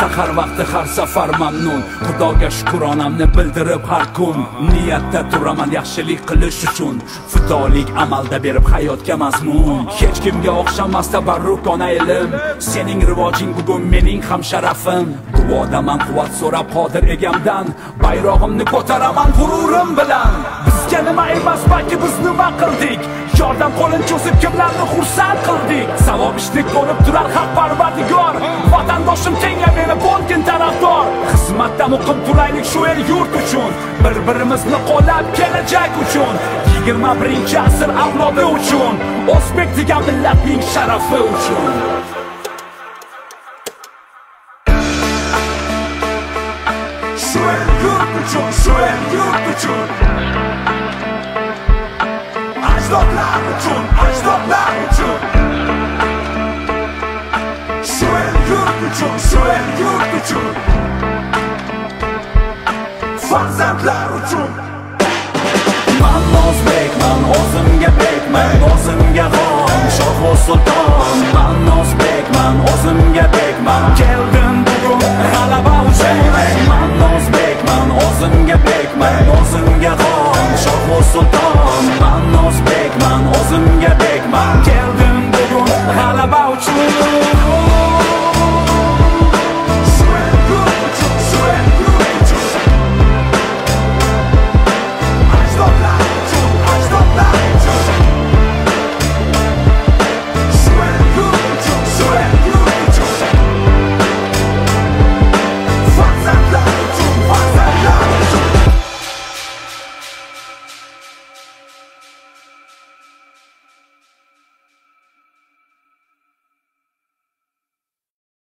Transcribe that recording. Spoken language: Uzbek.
sahar vaqti har safar mamnun, Xudoga shukronamni bildirib har kun. Niyatda turaman yaxshilik qilish uchun, fidolik amalda berib hayotga mazmun. Hech kimga o'xshamas tabarrukona ilm, sening rivojing bugun mening ham sharafim. Duodaman quvvat so'rab qodir egamdan, bayrog'imni ko'taraman g'ururim bilan. Bizga nima emas, balki biz nima qildik? Yordam qo'lini cho'zib kimlarni xursand qildik? Savob ishni ko'rib turar haq parvardigor, vatandoshim tenga meni bo'lgin tarafdor. Xizmatda muqim turaylik shu el yurt uchun, bir-birimizni qo'llab kelajak uchun, 21-asr avlodi uchun, o'zbek degan millatning sharafi uchun. Shu el yurt uchun, shu el yurt uchun, ajdodlar uchun, ajdodlar uchun. Shu el yurt uchun, shu el yurt uchun, farzandlar uchun. Man o'zbekman, o'zimga bekman, o'zimga xon, shoh va sulton. Man o'zbekman, o'zimga bekman, keldim